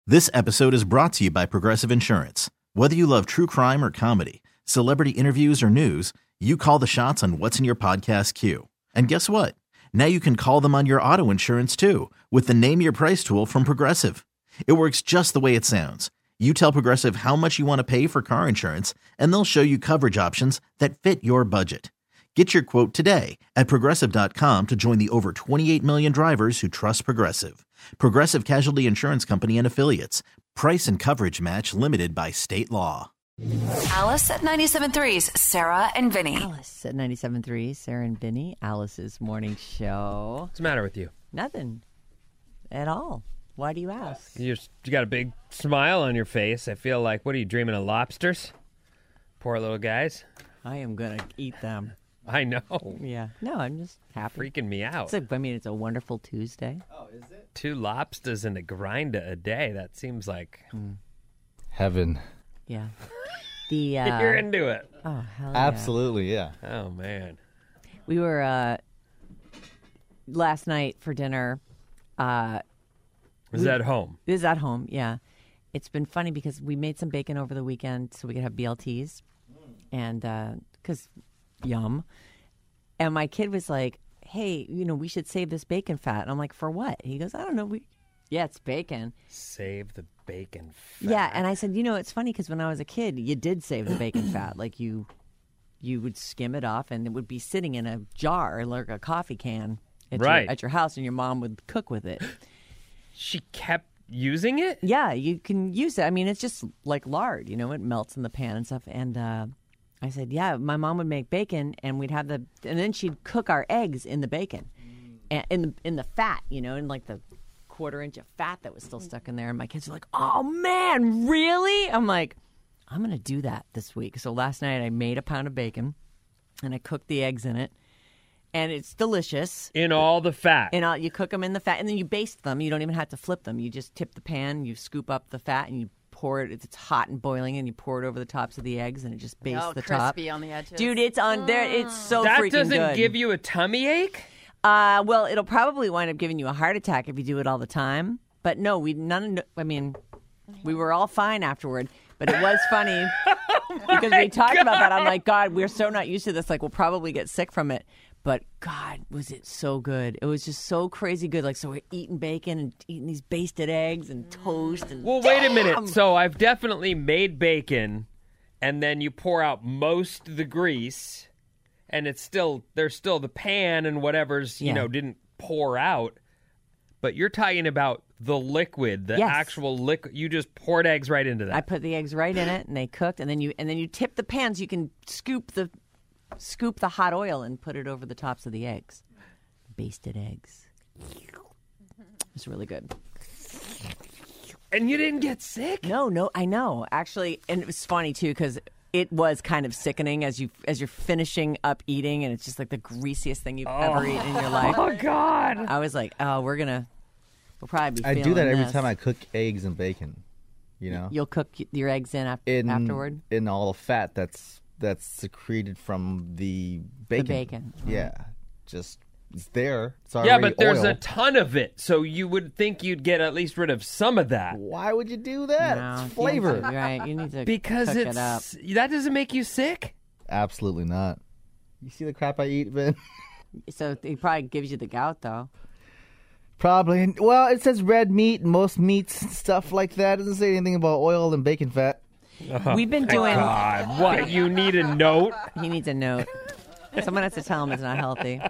This episode is brought to you by Progressive Insurance. Whether you love true crime or comedy, celebrity interviews or news, you call the shots on what's in your podcast queue. And guess what? Now you can call them on your auto insurance too with the Name Your Price tool from Progressive. It works just the way it sounds. You tell Progressive how much you want to pay for car insurance, and they'll show you coverage options that fit your budget. Get your quote today at Progressive.com to join the over 28 million drivers who trust Progressive. Progressive Casualty Insurance Company and Affiliates. Price and coverage match limited by state law. Alice at 97.3's Sarah and Vinny. Alice at 97.3, Sarah and Vinny, Alice's morning show. What's the matter with you? Nothing at all. Why do you ask? You got a big smile on your face. I feel like, what are you, dreaming of lobsters? Poor little guys. I am going to eat them. I know. Yeah. No, I'm just happy. Freaking me out. It's a wonderful Tuesday. Oh, is it? 2 lobsters and a grind a day. That seems like... Heaven. Yeah. The You're into it. Oh, hell yeah. Absolutely, yeah. Oh, man. We were last night for dinner. Was that home? This is at home, yeah. It's been funny because we made some bacon over the weekend so we could have BLTs. And because yum. And my kid was like, hey, we should save this bacon fat. And I'm like, for what? He goes, I don't know. Yeah, it's bacon. Save the bacon fat. Yeah, and I said, it's funny because when I was a kid, you did save the bacon fat. Like you would skim it off and it would be sitting in a jar like a coffee can at your house, and your mom would cook with it. She kept using it? Yeah, you can use it. I mean, it's just like lard, it melts in the pan and stuff. And I said, yeah, my mom would make bacon, and we'd have and then she'd cook our eggs in the bacon, and in the fat, in like the quarter-inch of fat that was still stuck in there. And my kids were like, oh man, really? I'm like, I'm gonna do that this week. So last night I made a pound of bacon, and I cooked the eggs in it, and it's delicious. In all the fat. You cook them in the fat, and then you baste them. You don't even have to flip them. You just tip the pan, you scoop up the fat, and you pour it. It's hot and boiling, and you pour it over the tops of the eggs, and it just bastes the top. Crispy on the edges. Dude, it's on there. It's so that freaking good. That doesn't give you a tummy ache? Well, it'll probably wind up giving you a heart attack if you do it all the time. But no, we were all fine afterward. But it was funny because we talked about that. I'm like, God, we're so not used to this. Like, we'll probably get sick from it. But God, was it so good. It was just so crazy good. Like, so we're eating bacon and eating these basted eggs and toast. And well, wait a minute. So I've definitely made bacon, and then you pour out most of the grease, and there's still the pan and whatever's, didn't pour out. But you're talking about the liquid, the actual liquid. You just poured eggs right into that. I put the eggs right in it, and they cooked. And then you tip the pan so you can scoop the hot oil and put it over the tops of the eggs. Basted eggs. It's really good. And you didn't get sick? No, I know. Actually, and it was funny too because it was kind of sickening as you're finishing up eating, and it's just like the greasiest thing you've ever eaten in your life. Oh God! I was like, oh, we'll probably be I feeling do that every this. time I cook eggs and bacon. You'll cook your eggs afterward. In all the fat that's secreted from the bacon. The bacon. Yeah, just it's there. It's already yeah, but there's oil. a ton of it, so you would think you'd get at least rid of some of that. Why would you do that? No, It's flavor. Right, you need to Because cook it's it up. that doesn't make you sick. Absolutely not. You see the crap I eat, Vin? So it probably gives you the gout, though. Probably. Well, it says red meat and most meats and stuff like that. It doesn't say anything about oil and bacon fat. We've been doing. God, what? You need a note? He needs a note. Someone has to tell him it's not healthy.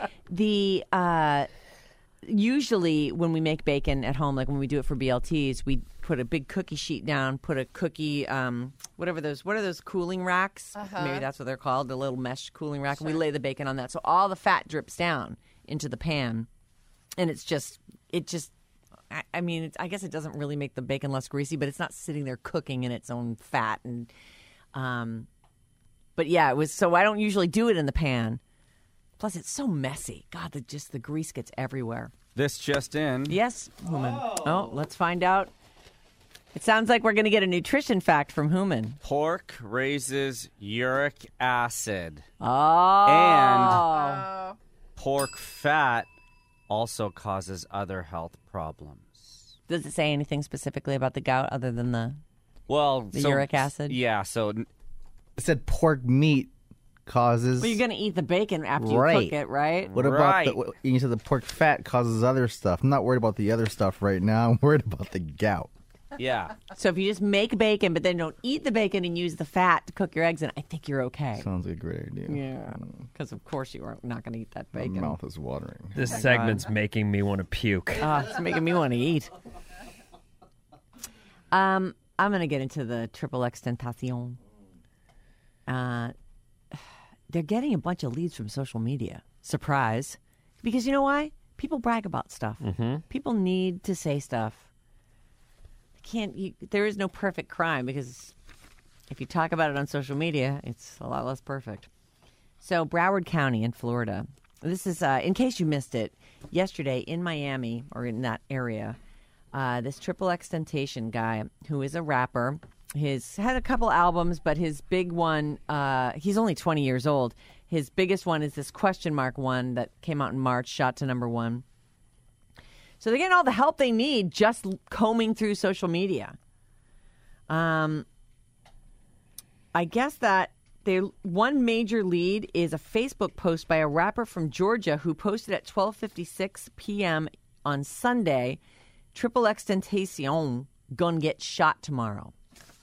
Usually when we make bacon at home, like when we do it for BLTs, we put a big cookie sheet down, put a cookie, what are those cooling racks? Maybe that's what they're called, the little mesh cooling rack. Sure. And we lay the bacon on that. So all the fat drips down into the pan. And I guess it doesn't really make the bacon less greasy, but it's not sitting there cooking in its own fat. And, but yeah, it was, so I don't usually do it in the pan. Plus, it's so messy. God, the grease gets everywhere. This just in. Yes, Hooman. Oh, let's find out. It sounds like we're going to get a nutrition fact from Hooman. Pork raises uric acid. Oh. And pork fat also causes other health problems. Does it say anything specifically about the gout other than the Well, uric acid? Yeah, so It said pork meat causes. Well, you're going to eat the bacon after you cook it, right? What about you said the pork fat causes other stuff? I'm not worried about the other stuff right now. I'm worried about the gout. yeah. So if you just make bacon, but then don't eat the bacon and use the fat to cook your eggs in, I think you're okay. Sounds like a great idea. Yeah, because of course you are not going to eat that My bacon. mouth is watering. This segment's making me want to puke. It's making me want to eat. I'm going to get into the Triple X Tentacion. They're getting a bunch of leads from social media. Surprise. Because you know why? People brag about stuff. Mm-hmm. People need to say stuff. There is no perfect crime because if you talk about it on social media, it's a lot less perfect. So Broward County in Florida. This is, in case you missed it, yesterday in Miami or in that area, this Triple X Temptation guy who is a rapper. He's had a couple albums, but his big one, he's only 20 years old. His biggest one is this question mark one that came out in March, shot to #1. So they're getting all the help they need just combing through social media. I guess that one major lead is a Facebook post by a rapper from Georgia who posted at 12:56 p.m. on Sunday, Triple X Tentacion gonna get shot tomorrow.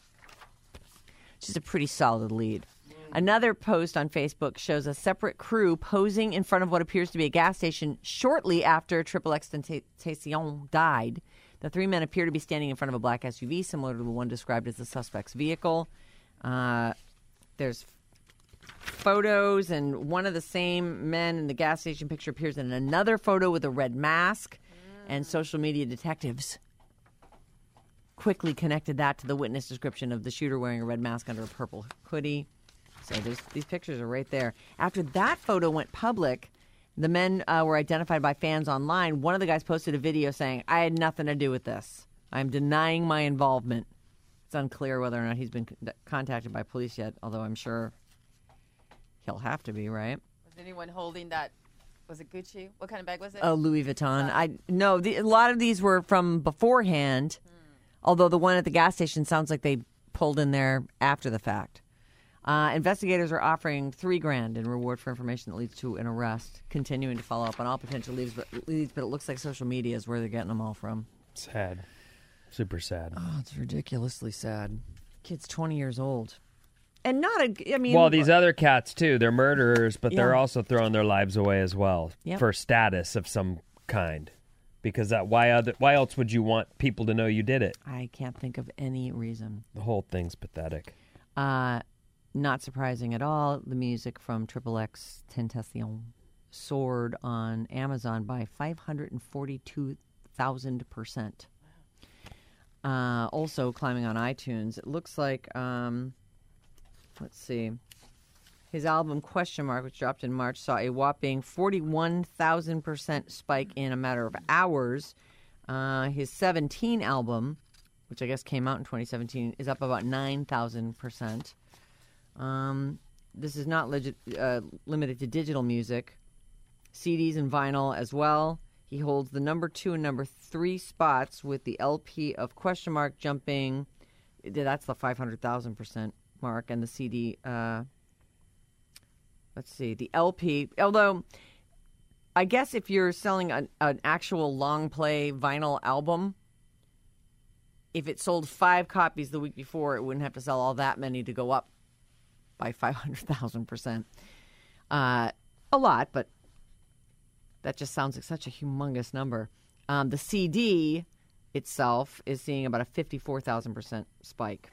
Which is a pretty solid lead. Another post on Facebook shows a separate crew posing in front of what appears to be a gas station shortly after Triple X Tentacion died. The three men appear to be standing in front of a black SUV, similar to the one described as the suspect's vehicle. There's photos, and one of the same men in the gas station picture appears in another photo with a red mask, and social media detectives quickly connected that to the witness description of the shooter wearing a red mask under a purple hoodie. So these pictures are right there. After that photo went public, the men were identified by fans online. One of the guys posted a video saying, "I had nothing to do with this. I'm denying my involvement." It's unclear whether or not he's been contacted by police yet, although I'm sure he'll have to be, right? Was anyone holding that? Was it Gucci? What kind of bag was it? Oh, Louis Vuitton. A lot of these were from beforehand. Although the one at the gas station sounds like they pulled in there after the fact. Investigators are offering $3,000 in reward for information that leads to an arrest, continuing to follow up on all potential leads, but it looks like social media is where they're getting them all from. Sad. Super sad. Oh, it's ridiculously sad. Kid's 20 years old. And well, these other cats, too, they're murderers, but they're Yeah. also throwing their lives away as well for status of some kind. Because why else would you want people to know you did it? I can't think of any reason. The whole thing's pathetic. Not surprising at all, the music from Triple X Tentacion soared on Amazon by 542,000%. Also climbing on iTunes. It looks like, let's see, his album Question Mark, which dropped in March, saw a whopping 41,000% spike in a matter of hours. His 17 album, which I guess came out in 2017, is up about 9,000%. This is not limited to digital music. CDs and vinyl as well. He holds the number 2 and number 3 spots with the LP of Question Mark jumping. That's the 500,000% mark. And the CD, let's see, the LP. Although, I guess if you're selling an actual long play vinyl album, if it sold 5 copies the week before, it wouldn't have to sell all that many to go up by 500,000%. A lot, but that just sounds like such a humongous number. The CD itself is seeing about a 54,000% spike.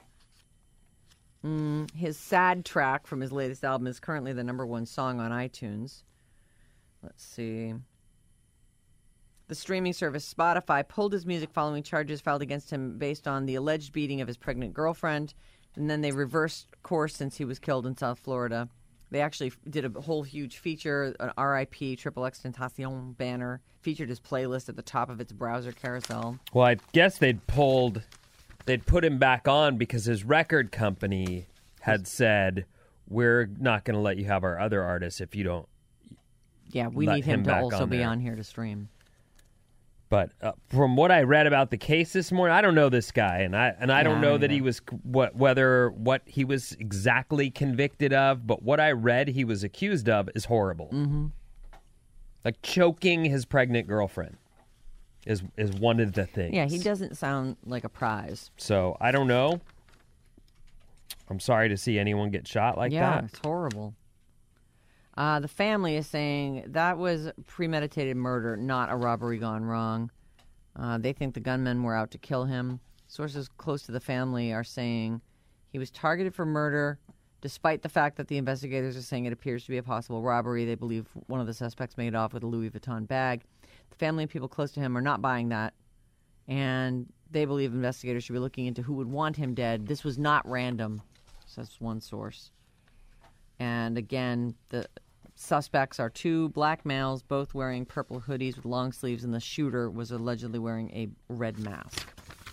His Sad track from his latest album is currently the number 1 song on iTunes. Let's see. The streaming service Spotify pulled his music following charges filed against him based on the alleged beating of his pregnant girlfriend. And then they reversed course since he was killed in South Florida. They actually did a whole huge feature, an RIP Triple X Tentacion banner, featured his playlist at the top of its browser carousel. Well, I guess they'd put him back on because his record company had said, we're not going to let you have our other artists if you don't. Yeah, we let need him to back also on be there. on here to stream. But from what I read about the case this morning, I don't know this guy, and I don't know that he was what he was exactly convicted of. But what I read he was accused of is horrible, like choking his pregnant girlfriend is one of the things. Yeah, he doesn't sound like a prize. So I don't know. I'm sorry to see anyone get shot like that. Yeah, it's horrible. The family is saying that was premeditated murder, not a robbery gone wrong. They think the gunmen were out to kill him. Sources close to the family are saying he was targeted for murder, despite the fact that the investigators are saying it appears to be a possible robbery. They believe one of the suspects made off with a Louis Vuitton bag. The family and people close to him are not buying that, and they believe investigators should be looking into who would want him dead. This was not random, says one source. And again, the suspects are two black males, both wearing purple hoodies with long sleeves, and the shooter was allegedly wearing a red mask.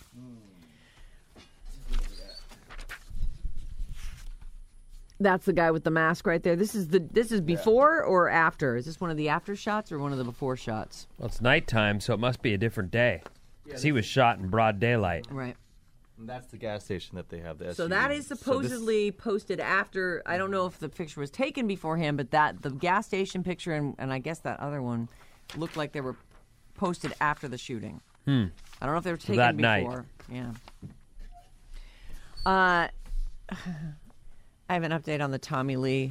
That's the guy with the mask right there. This is before or after? Is this one of the after shots or one of the before shots? Well, it's nighttime, so it must be a different day. Because he was shot in broad daylight. Right. And that's the gas station that they have. The So SUV. that is supposedly posted after. I don't know if the picture was taken beforehand, but the gas station picture and I guess that other one looked like they were posted after the shooting. I don't know if they were taken that before. night. Yeah. I have an update on the Tommy Lee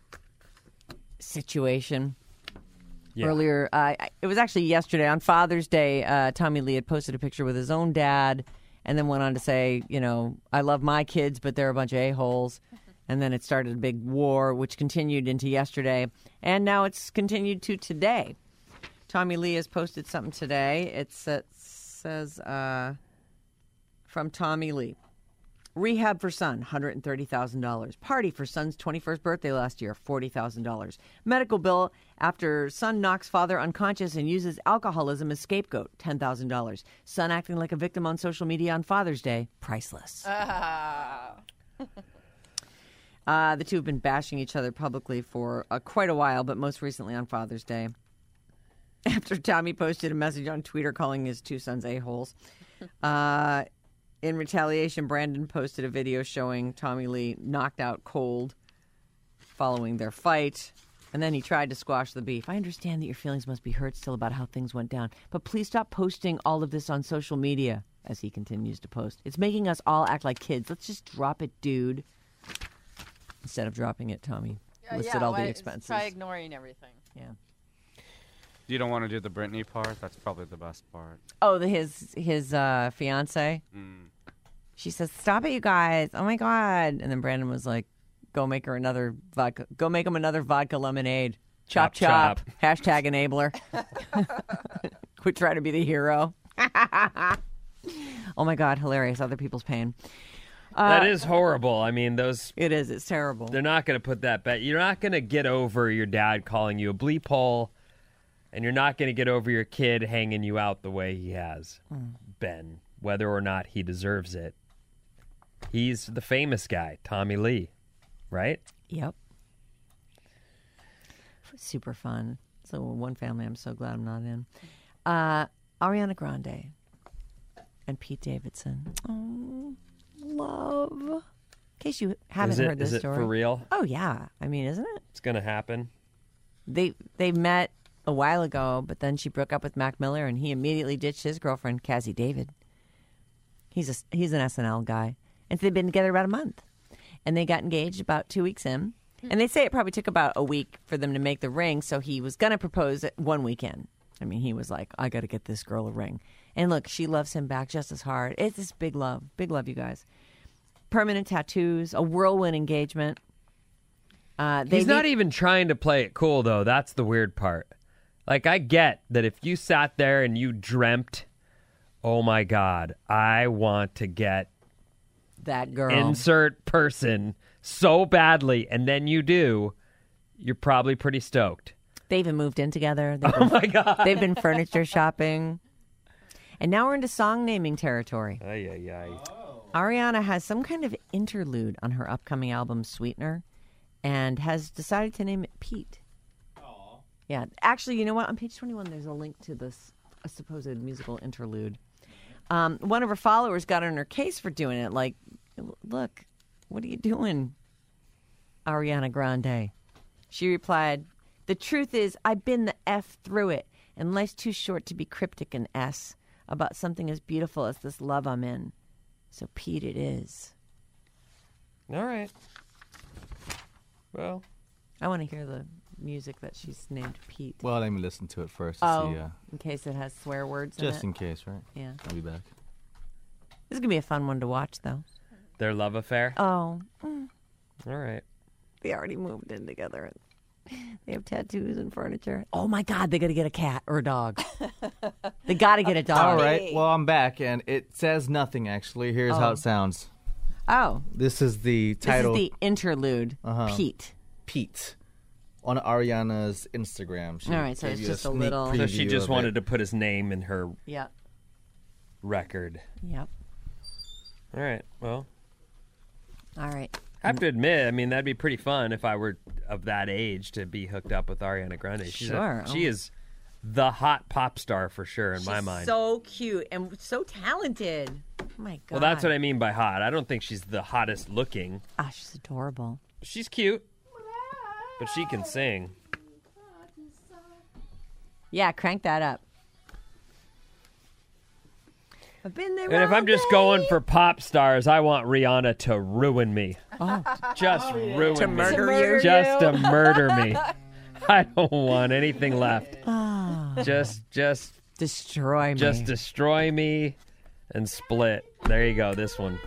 situation. Yeah. Earlier, it was actually yesterday on Father's Day. Tommy Lee had posted a picture with his own dad. And then went on to say, I love my kids, but they're a bunch of a-holes. And then it started a big war, which continued into yesterday. And now it's continued to today. Tommy Lee has posted something today. It says, from Tommy Lee. Rehab for son, $130,000. Party for son's 21st birthday last year, $40,000. Medical bill after son knocks father unconscious and uses alcoholism as scapegoat, $10,000. Son acting like a victim on social media on Father's Day, priceless. The two have been bashing each other publicly for quite a while, but most recently on Father's Day. After Tommy posted a message on Twitter calling his two sons a-holes. In retaliation, Brandon posted a video showing Tommy Lee knocked out cold following their fight. And then he tried to squash the beef. I understand that your feelings must be hurt still about how things went down, but please stop posting all of this on social media, as he continues to post. It's making us all act like kids. Let's just drop it, dude. Instead of dropping it, Tommy listed all the expenses. Try ignoring everything. Yeah. You don't want to do the Britney part? That's probably the best part. Oh, his fiance. She says, "Stop it, you guys! Oh my god!" And then Brandon was like, "Go make her another vodka. Go make him another vodka lemonade. Chop chop. Hashtag enabler. Quit trying to be the hero." Oh my god, hilarious! Other people's pain. That is horrible. I mean, It is. It's terrible. They're not going to put that back. You're not going to get over your dad calling you a bleep hole. And you're not going to get over your kid hanging you out the way he has been, whether or not he deserves it. He's the famous guy, Tommy Lee, right? Yep. Super fun. So one family I'm so glad I'm not in. Ariana Grande and Pete Davidson. Oh, love. In case you haven't heard this story. Is it for real? Oh, yeah. I mean, isn't it? It's going to happen. They met a while ago, but then she broke up with Mac Miller, and he immediately ditched his girlfriend, Cassie David. He's an SNL guy. And so they've been together about a month. And they got engaged about 2 weeks in. And they say it probably took about a week for them to make the ring, so he was going to propose at one weekend. I mean, he was like, I got to get this girl a ring. And look, she loves him back just as hard. It's this big love, you guys. Permanent tattoos, a whirlwind engagement. He's not even trying to play it cool, though. That's the weird part. Like, I get that if you sat there and you dreamt, oh, my God, I want to get that girl, insert person, so badly, and then you do, you're probably pretty stoked. They even moved in together. My God. They've been furniture shopping. And now we're into song naming territory. Ay, ay, ay. Ariana has some kind of interlude on her upcoming album, Sweetener, and has decided to name it Pete. Yeah, actually, you know what? On page 21, there's a link to this a supposed musical interlude. One of her followers got on her case for doing it. Like, look, what are you doing, Ariana Grande? She replied, "The truth is, I've been the F through it, and life's too short to be cryptic and S about something as beautiful as this love I'm in. So Pete it is." All right. Well, I want to hear the music that she's named Pete. Well, let me listen to it first to see. In case it has swear words Just in in case, right? Yeah. I'll be back. This is going to be a fun one to watch, though. their love affair. Oh. All right. They already moved in together. They have tattoos and furniture. Oh, my God. They got to get a cat or a dog. They got to get a dog. All right. Well, I'm back, and it says nothing, actually. Here's how it sounds. Oh. This is the title. This is the interlude. Pete. Pete. On Ariana's Instagram. She All right, so gave it's you just a sneak little- So she preview just of wanted it. to put his name in her Yep. record. Yep. All right. Well, All right. I have to admit, I mean, that'd be pretty fun if I were of that age to be hooked up with Ariana Grande. Sure. She is the hot pop star for sure in my mind. So cute and so talented. Oh, my God. Well, that's what I mean by hot. I don't think she's the hottest looking. Ah, she's adorable. She's cute, but she can sing. Yeah, crank that up. I've been there. And if all I'm just day. going for pop stars, I want Rihanna to ruin me. Just ruin To me. murder you. Just to murder me. I don't want anything left. Just Destroy me. Just destroy me and split. There you go, this one.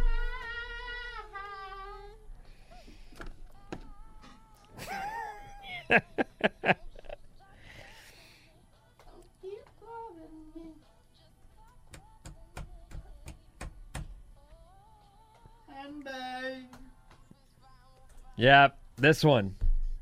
Yep, this one.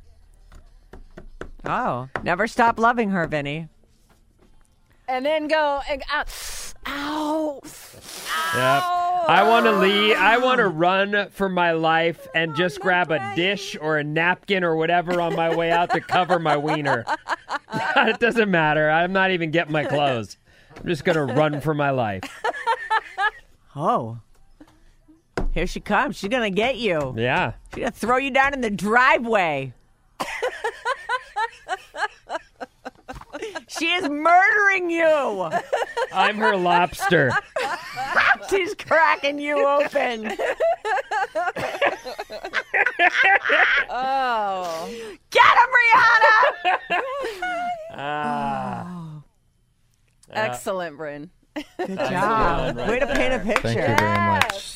Oh, never stop loving her, Vinny. And then go and out. Ow. Yep. I want to leave. I want to run for my life and just grab a dish or a napkin or whatever on my way out to cover my wiener. It doesn't matter. I'm not even getting my clothes. I'm just going to run for my life. Oh. Here she comes. She's going to get you. Yeah. She's going to throw you down in the driveway. She is murdering you. I'm her lobster. She's cracking you open. Oh. Get him, Rihanna. Excellent, Bryn. Good job. Way to paint a picture. Thank you very much.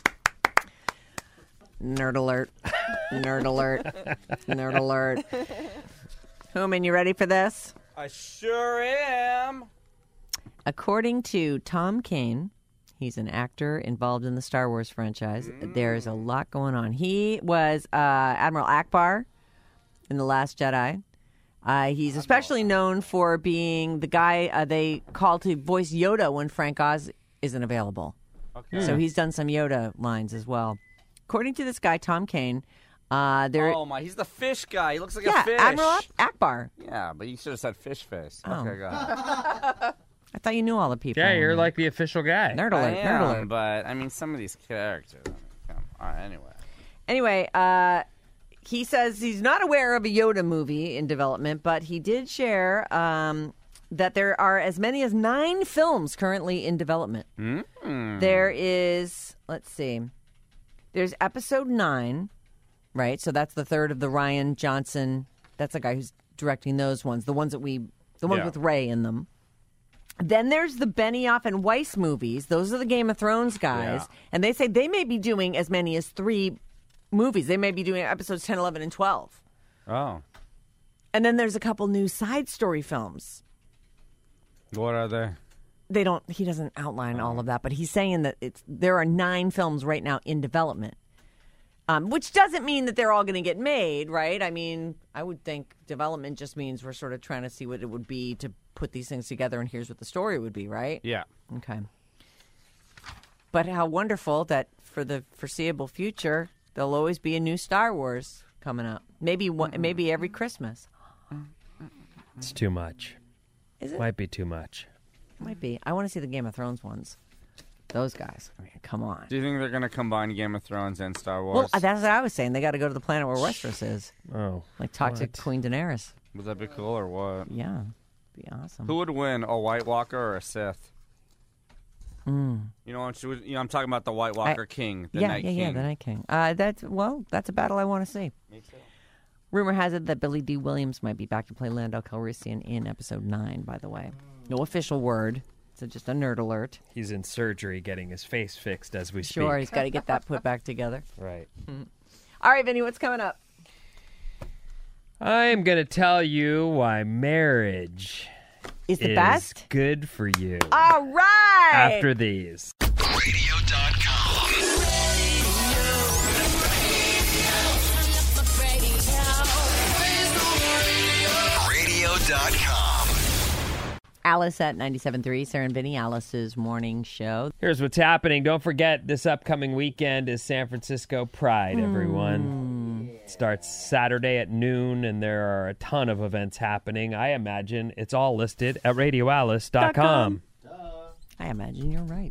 Nerd alert. Nerd alert. Nerd alert. Hooman, you ready for this? I sure am. According to Tom Kane, he's an actor involved in the Star Wars franchise. There's a lot going on. He was Admiral Akbar in The Last Jedi. He's especially known for being the guy they call to voice Yoda when Frank Oz isn't available. Okay. So he's done some Yoda lines as well. According to this guy, Tom Kane, Oh my, he's the fish guy. He looks like a fish. Admiral Akbar. Yeah, but you should have said fish face. Oh. Okay, go ahead. I thought you knew all the people. Yeah, you're like the official guy. Nerd I alert, nerd am, alert. but I mean, some of these characters. All right, anyway. Anyway, he says he's not aware of a Yoda movie in development, but he did share that there are as many as 9 films currently in development. There is, let's see, there's episode 9, right? So that's the third of the Rian Johnson. That's the guy who's directing those ones, the ones with Rey in them. Then there's the Benioff and Weiss movies. Those are the Game of Thrones guys. Yeah. And they say they may be doing as many as 3 movies. They may be doing episodes 10, 11, and 12. Oh, And then there's a couple new side story films. what are they? He doesn't outline all of that, but he's saying that there are 9 films right now in development. Which doesn't mean that they're all going to get made, right? I mean, I would think development just means we're sort of trying to see what it would be to put these things together, and here's what the story would be, right? Yeah. Okay. But how wonderful that for the foreseeable future, there'll always be a new Star Wars coming up. Maybe every Christmas. It's too much. Is it? Might be too much. Might be. I want to see the Game of Thrones ones. Those guys. I mean, come on. Do you think they're going to combine Game of Thrones and Star Wars? Well, that's what I was saying. They got to go to the planet where Westeros is. Oh. Like, talk to Queen Daenerys. Would that be cool or what? Yeah. Be awesome. Who would win, a White Walker or a Sith? Mm. I'm talking about the White Walker King, the Night King. Yeah, the Night King. That's a battle I want to see. Me too. Rumor has it that Billy D. Williams might be back to play Lando Calrissian in Episode 9, by the way. No official word. So just a nerd alert. He's in surgery getting his face fixed as we speak. Sure, he's got to get that put back together. Right. All right, Vinny, what's coming up? I'm going to tell you why marriage Is the is best? good for you. All right. After these. Radio.com. Radio.com. Alice at 97.3, Sarah and Vinny, Alice's morning show. Here's what's happening. Don't forget, this upcoming weekend is San Francisco Pride, everyone. It starts Saturday at noon, and there are a ton of events happening. I imagine it's all listed at RadioAlice.com. I imagine you're right.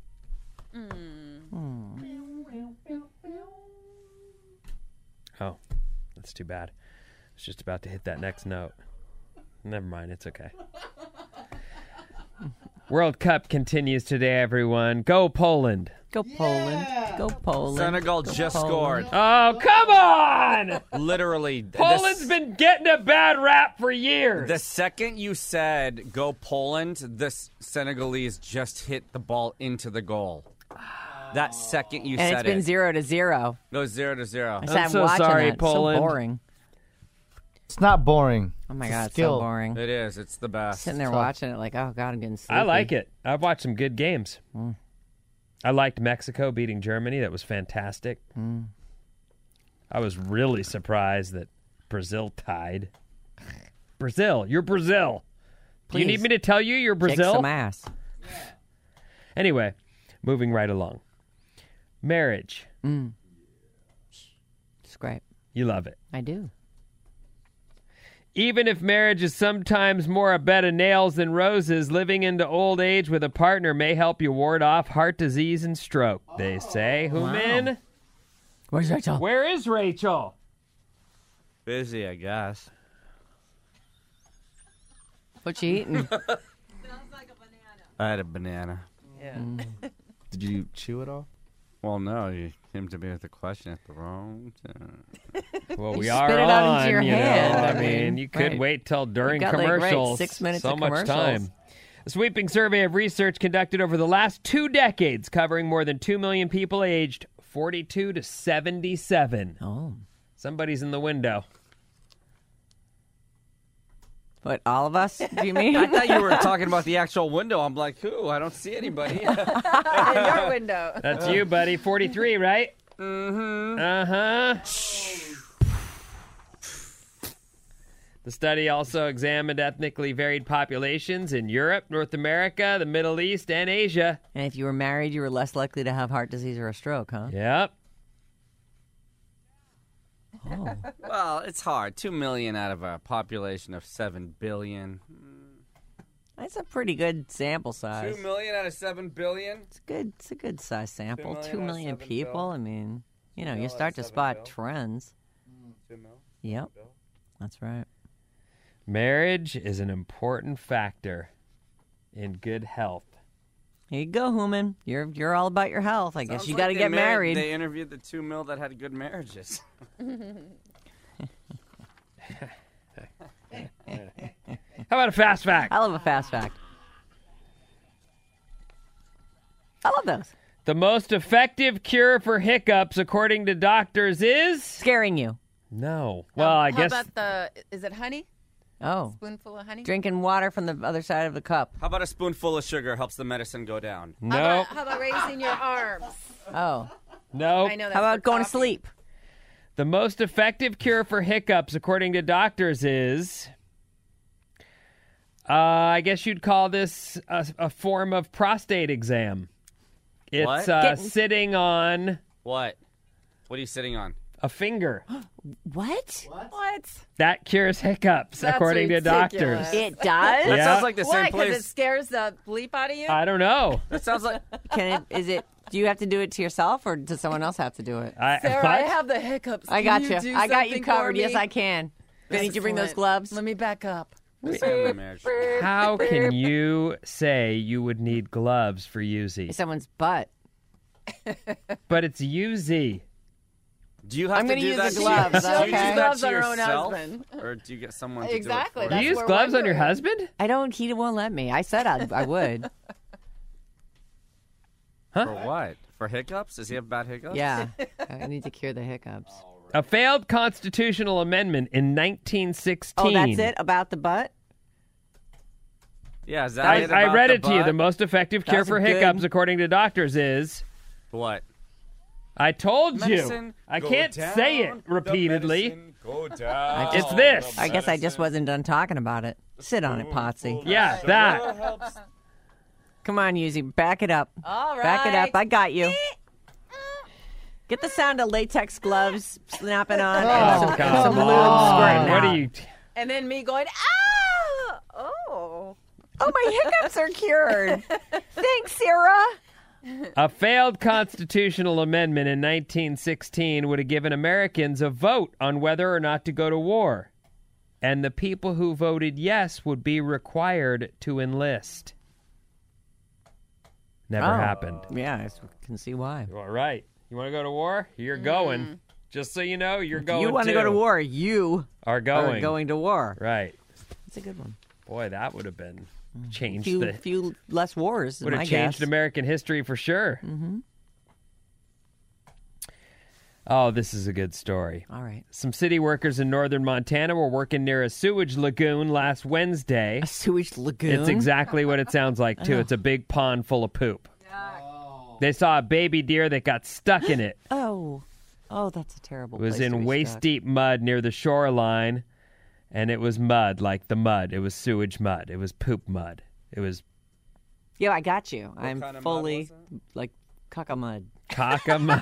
Oh, that's too bad. I was just about to hit that next note. Never mind, it's okay. World Cup continues today, everyone. Go Poland. Go Poland. Go Poland. Senegal Go just Poland. scored. Oh, come on! Literally. Poland's been getting a bad rap for years. The second you said go Poland, the Senegalese just hit the ball into the goal. That second you And said it's been 0-0. It goes 0-0. I said, I'm so watching sorry, that. Poland. So boring. It's not boring. Oh my It's a God, it's skill. so boring. It is. It's the best. Sitting there watching it like, oh God, I'm getting sleepy. I like it. I've watched some good games. I liked Mexico beating Germany. That was fantastic. I was really surprised that Brazil tied. Brazil. You're Brazil. Do you Please. need me to tell you you're Kick Brazil? some ass. Anyway, moving right along. Marriage. It's great. You love it. I do. Even if marriage is sometimes more a bed of nails than roses, living into old age with a partner may help you ward off heart disease and stroke, they say. Human? Where's Rachel? Where is Rachel? Busy, I guess. What you eating? I had a banana. Did you chew it all? Well, no, you came to me with a question at the wrong time. Well, You we spit are it out into on, your you know. hand. I I mean, mean, you could right. wait till during got, like, right, commercials. 6 minutes so of much commercials. time. A sweeping survey of research conducted over the last 2 decades covering more than 2 million people aged 42 to 77. Oh. Somebody's in the window. What, all of us, do you mean? I thought you were talking about the actual window. I'm like, who? I don't see anybody. In your window. That's you, buddy. 43, right? Mm-hmm. Uh-huh. The study also examined ethnically varied populations in Europe, North America, the Middle East, and Asia. And if you were married, you were less likely to have heart disease or a stroke, huh? Yep. Oh. Well, it's hard. 2 million out of a population of 7 billion. That's a pretty good sample 2 size. million out of 7 billion? It's good. It's a good size sample. 2 million 2 out of million 7 people. bill. I mean, you know, mil you out start of to 7 spot bill. trends. 2 mil. Yep, that's right. Marriage is an important factor in good health. Here you go, Human. You're all about your health. I guess Sounds you like got to they get married. They interviewed the 2 mil that had good marriages. How about a fast fact? I love a fast fact. I love those. The most effective cure for hiccups, according to doctors, is... Scaring you. No. Well, I How guess... about is it honey? Oh, Spoonful of honey? drinking water from the other side of the cup. How about a spoonful of sugar helps the medicine go down? No. How about raising your arms? Oh, No. I know that's how about for going to coffee. sleep? The most effective cure for hiccups, according to doctors, is... I guess you'd call this a form of prostate exam. It's What? sitting on What? What are you sitting on? A finger. What? That cures hiccups, That's according to ridiculous. doctors. It does? That Yeah. sounds like the Why? same Because it place. scares the bleep out of you? I don't know. That sounds like Do you have to do it to yourself, or does someone else have to do it? Sarah, what? I have the hiccups. I Can got you. you. do I got you something covered. for Yes, me? I can. Do I need you to bring those Excellent. gloves? Let me back up. How can you say you would need gloves for Yuzi? Someone's butt. But it's Yuzi. Do you have I'm to gonna do use that the to gloves, your- do you okay? do that Gloves to on her own yourself? husband. Or do you get someone to Exactly. do it for That's You you? use we're gloves on your wondering. husband? I don't. He won't let me. I said I would. For what? For hiccups? Does he have bad hiccups? Yeah. I need to cure the hiccups. A failed constitutional amendment in 1916. Oh, that's it? About the butt? Yeah, is that I, it I about read the it to you. butt? The most effective cure That's for good. hiccups, according to doctors, is What? I told Medicine, you. I go can't say down, it the repeatedly. medicine, go down. It's this. I guess I just wasn't done talking about it. Sit on it, Potsy. Yeah, that. Come on, Yuzi. Back it up. All right. Back it up. I got you. Get the sound of latex gloves snapping on and some, Come some lube on. squirting What out. are you? And then me going, ah! Oh. Oh, my hiccups are cured. Thanks, Sarah. A failed constitutional amendment in 1916 would have given Americans a vote on whether or not to go to war. And the people who voted yes would be required to enlist. Never happened. Yeah, I can see why. All right. You want to go to war? You're going. Just so you know, you're going You want to go to war. You Are are going. going to war. Right. That's a good one. Boy, that would have been changed. Few less wars, Would my have changed guess. American history for sure. Mm-hmm. Oh, this is a good story. All right. Some city workers in northern Montana were working near a sewage lagoon last Wednesday. A sewage lagoon? It's exactly what it sounds like, too. It's a big pond full of poop. They saw a baby deer that got stuck in it. Oh, that's a terrible It was place to in be waist-deep mud near the shoreline, and it was mud, like the mud. It was sewage mud. It was poop mud. It was stuck. Yeah, I got you. I'm kind of mud fully, was like, caca mud. caca mud.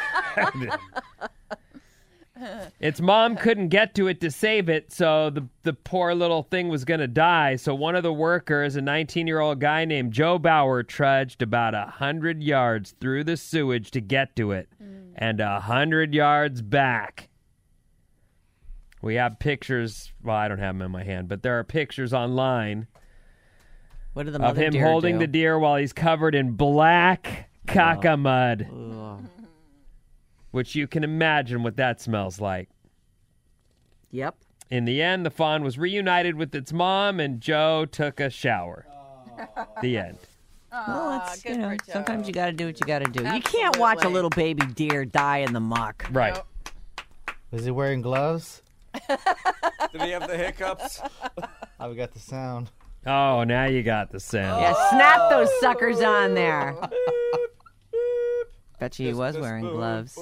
Its mom couldn't get to it to save it, so the poor little thing was going to die. So one of the workers, a 19-year-old guy named Joe Bauer, trudged about 100 yards through the sewage to get to it, and 100 yards back. We have pictures. Well, I don't have them in my hand, but there are pictures online What did the of mother him deer holding do? the deer while he's covered in black caca mud. Ugh. Which you can imagine what that smells like. Yep. In the end, the fawn was reunited with its mom, and Joe took a shower. The end. Well, it's, good you know, for Joe. sometimes you got to do what you got to do. You can't watch a Absolutely. little baby deer die in the muck. Right. Is he wearing gloves? Did he have the hiccups? I've got the sound. Oh, now you got the sound. Yeah, snap those suckers on there. Bet you he was wearing gloves.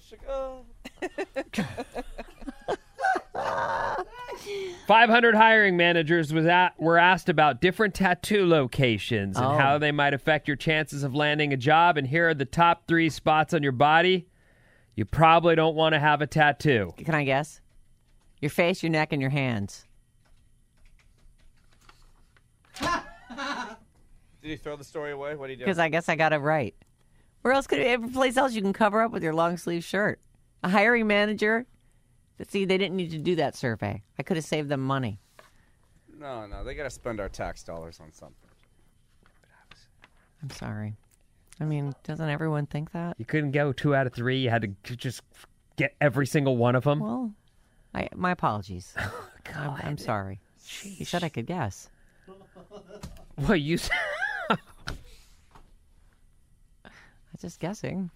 500 hiring managers were asked about different tattoo locations and Oh. how they might affect your chances of landing a job. And here are the top 3 spots on your body you probably don't want to have a tattoo. Can I guess? Your face, your neck, and your hands. Did he throw the story away? What did he do? Because I guess I got it right. Where else could every place else you can cover up with your long sleeve shirt? A hiring manager. See, they didn't need to do that survey. I could have saved them money. No, they got to spend our tax dollars on something. I'm sorry. I mean, doesn't everyone think that? You couldn't go 2 out of 3. You had to just get every single one of them. Well, my apologies. I'm sorry. You said I could guess. Well, you. I was just guessing.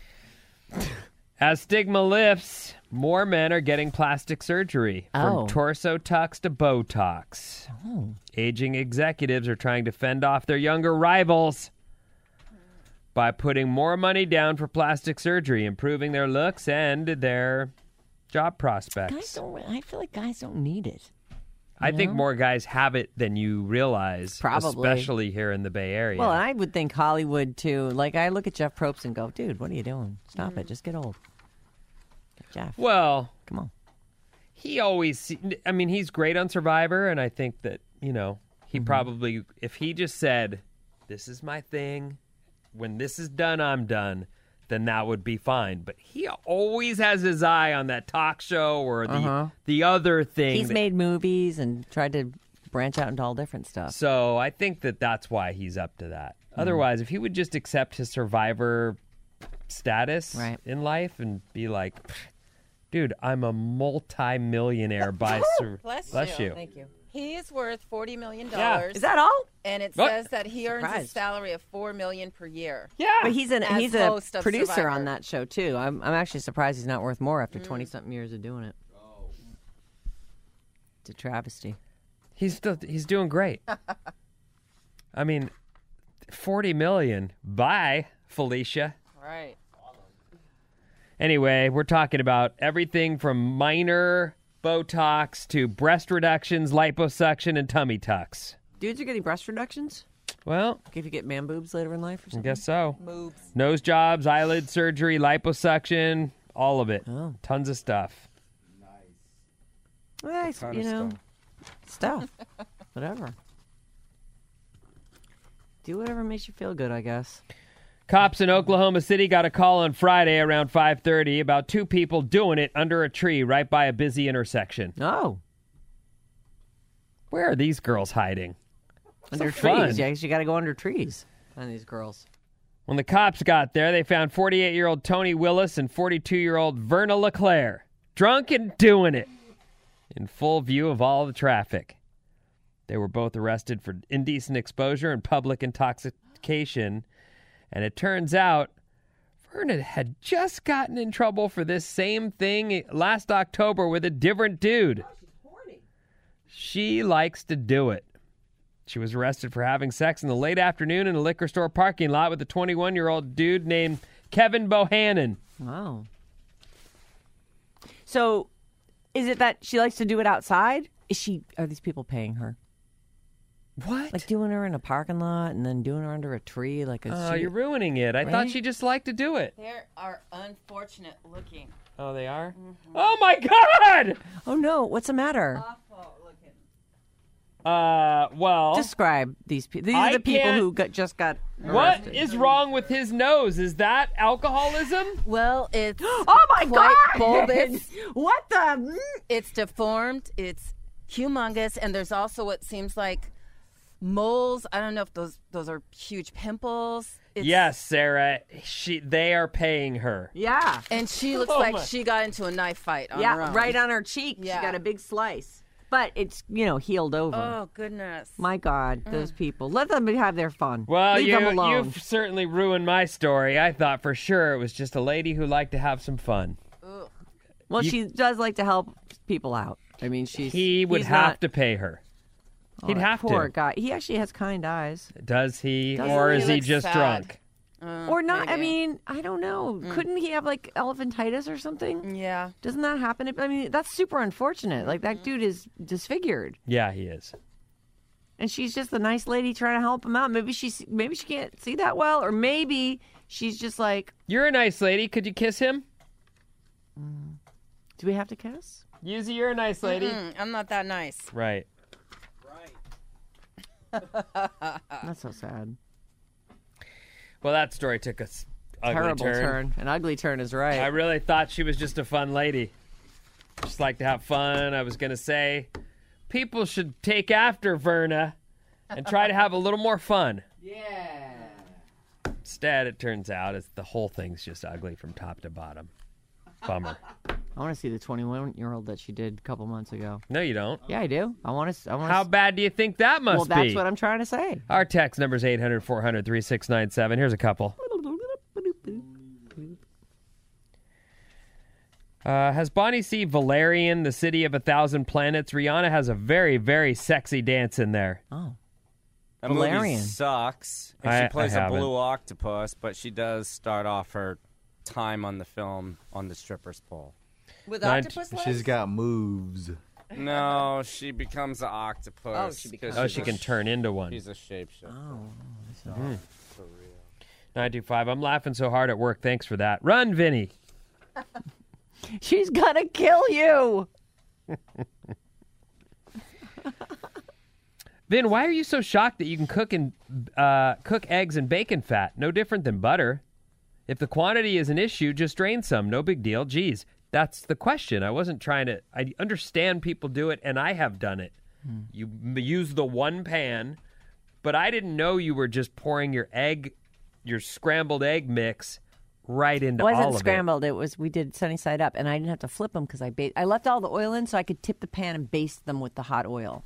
As stigma lifts, more men are getting plastic surgery, Oh. from torso tucks to Botox. Aging executives are trying to fend off their younger rivals by putting more money down for plastic surgery, improving their looks and their job prospects. I feel like guys don't need it. I think more guys have it than you realize, Probably. especially here in the Bay Area. Well, I would think Hollywood too. Like I look at Jeff Probst and go, "Dude, what are you doing? Stop it. Just get old." Jeff. Well, Come on. he always, I mean, he's great on Survivor, and I think that, he probably, if he just said, this is my thing, when this is done, I'm done, then that would be fine. But he always has his eye on that talk show or the other thing. He's made movies and tried to branch out into all different stuff. So I think that that's why he's up to that. Otherwise, if he would just accept his Survivor status in life and be like, dude, I'm a multi-millionaire by Bless you. Thank you. He's worth $40 million. Yeah. Is that all? And it What? says that he earns a Surprised. salary of $4 million per year. Yeah. But he's a host of producer Survivor. on that show too. I'm actually surprised he's not worth more after 20-something years of doing it. It's a travesty. He's doing great. I mean, $40 million. Bye, Felicia. Right. Anyway, we're talking about everything from minor Botox to breast reductions, liposuction, and tummy tucks. Dudes are getting breast reductions? Well, If you get man boobs later in life or I something? guess so. Moves. Nose jobs, eyelid surgery, liposuction, all of it. Oh. Tons of stuff. Well, Ton of stuff. Whatever. Do whatever makes you feel good, I guess. Cops in Oklahoma City got a call on Friday around 5:30 about two people doing it under a tree right by a busy intersection. Oh, Where are these girls hiding? under So fun. trees. Yeah, you got to go under trees. And these girls. When the cops got there, they found 48-year-old Tony Willis and 42-year-old Verna LeClaire drunk and doing it in full view of all the traffic. They were both arrested for indecent exposure and public intoxication. And it turns out Verna had just gotten in trouble for this same thing last October with a different dude. She likes to do it. She was arrested for having sex in the late afternoon in a liquor store parking lot with a 21-year-old dude named Kevin Bohannon. Wow. So, is it that she likes to do it outside? Are these people paying her? What? Like doing her in a parking lot and then doing her under a tree? Oh, you're ruining it. I thought Right? she just liked to do it. They are unfortunate looking. Oh, they are? Oh, my God! Oh, no. What's the matter? Awful looking. Well, Describe these people. These I are the people can't- who just got what is wrong with his nose? Is that alcoholism? Well, it's Oh, my quite God! bulbous. What the? It's deformed. It's humongous, and there's also what seems like moles. I don't know if those are huge pimples. Yes, Sarah. They are paying her. Yeah. And she looks Oh like my- she got into a knife fight on her Yeah, own. right on her cheek. Yeah. She got a big slice. But it's, healed over. Oh, goodness. My God, those people. Let them have their fun. Well, Leave them alone. you've certainly ruined my story. I thought for sure it was just a lady who liked to have some fun. Well, she does like to help people out. I mean, He would he's have not- to pay her. He'd Oh, have poor to. guy. He actually has kind eyes. Does he? Doesn't Or he? is He he looks just sad. drunk? Or not. I maybe. mean, I don't know. Couldn't he have like elephantitis or something? Yeah. Doesn't that happen? I mean, that's super unfortunate. Like that dude is disfigured, Yeah, he is. and she's just a nice lady trying to help him out. Maybe she can't see that well, or maybe she's just like, You're a nice lady. Could you kiss him? do we have to kiss? Yuzi, you're a nice lady. I'm not that nice. Right. That's so sad. Well, that story took us ugly Terrible turn. An ugly turn is right. I really thought she was just a fun lady. Just like to have fun. I was going to say people should take after Verna and try to have a little more fun. Yeah. Instead, it turns out the whole thing's just ugly from top to bottom. Bummer. I want to see the 21-year-old that she did a couple months ago. No, you don't. Yeah, I do. I want to. How bad do you think that must Well, be? that's what I'm trying to say. Our text number is 800-400-3697. Here's a couple. Has Bonnie C. Valerian, the city of 1,000 planets? Rihanna has a very, very sexy dance in there. Oh. That movie Valerian. sucks. And I she plays a haven't. blue octopus, but she does start off her time on the film on the stripper's pole. With Nine- octopus legs? She's got moves. No, she becomes an octopus. Oh, she becomes- 'cause Oh, she's she a can turn into one. She's a shapeshifter. Oh. For real. 925. I'm laughing so hard at work. Thanks for that. Run, Vinny. She's gonna kill you. Vin, why are you so shocked that you can cook eggs in bacon fat? No different than butter. If the quantity is an issue, just drain some. No big deal. Geez, that's the question. I wasn't trying to. I understand people do it, and I have done it. You use the one pan, but I didn't know you were just pouring your scrambled egg mix right into all of it. It wasn't scrambled. It was, we did sunny side up, and I didn't have to flip them because I left all the oil in so I could tip the pan and baste them with the hot oil.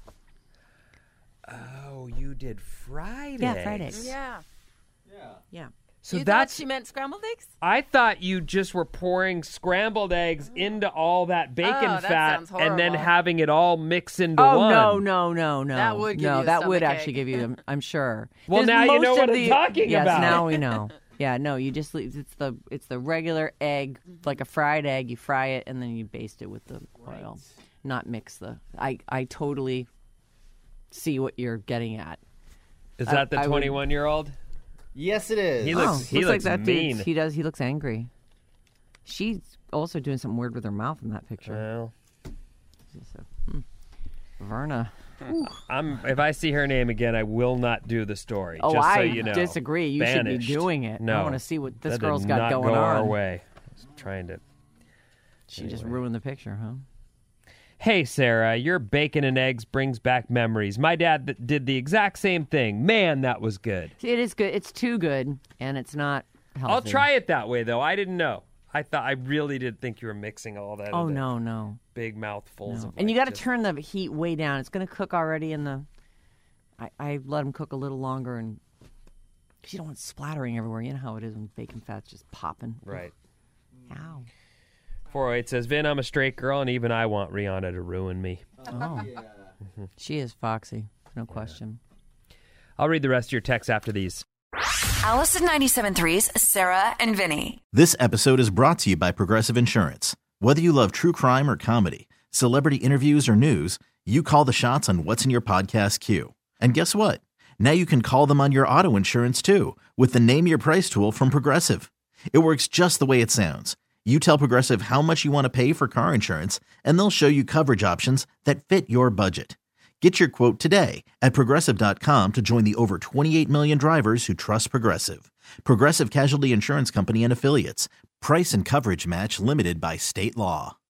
Oh, you did fried eggs. Yeah, fried eggs. Yeah. So you that's thought she meant scrambled eggs? I thought you just were pouring scrambled eggs into all that bacon that fat sounds and then horrible. having it all mix into Oh, one. no. That would give you a that would stomachache. actually give you, I'm sure. Well, There's now you know most what of I'm talking yes, about. now we know. Yeah, no, you just leave, it's the regular egg, like a fried egg. You fry it and then you baste it with the oil, not mix the. I totally see what you're getting at. Is that the 21-year-old? Yes, it is. He looks like that mean. dude. He does. He looks angry. She's also doing something weird with her mouth in that picture. Well, Verna. if I see her name again, I will not do the story. Oh, just so I you know. disagree. You should Banished. be doing it. No, I want to see what this that girl's did got not going go on. our way. I was trying to. She just ruined the picture, huh? Hey, Sarah, your bacon and eggs brings back memories. My dad did the exact same thing. Man, that was good. It is good. It's too good, and it's not healthy. I'll try it that way, though. I didn't know. I really did think you were mixing all that. Oh, into no. big mouthfuls of. And you got to just- turn the heat way down. It's going to cook already in the. I let them cook a little longer, and because you don't want it splattering everywhere. You know how it is when bacon fat's just popping. Right. Ow. 408 says, Vin, I'm a straight girl, and even I want Rihanna to ruin me. Oh. She is foxy, no question. I'll read the rest of your texts after these. Allison 97.3's Sarah and Vinny. This episode is brought to you by Progressive Insurance. Whether you love true crime or comedy, celebrity interviews or news, you call the shots on what's in your podcast queue. And guess what? Now you can call them on your auto insurance too with the Name Your Price tool from Progressive. It works just the way it sounds. You tell Progressive how much you want to pay for car insurance, and they'll show you coverage options that fit your budget. Get your quote today at Progressive.com to join the over 28 million drivers who trust Progressive. Progressive Casualty Insurance Company and Affiliates. Price and coverage match limited by state law.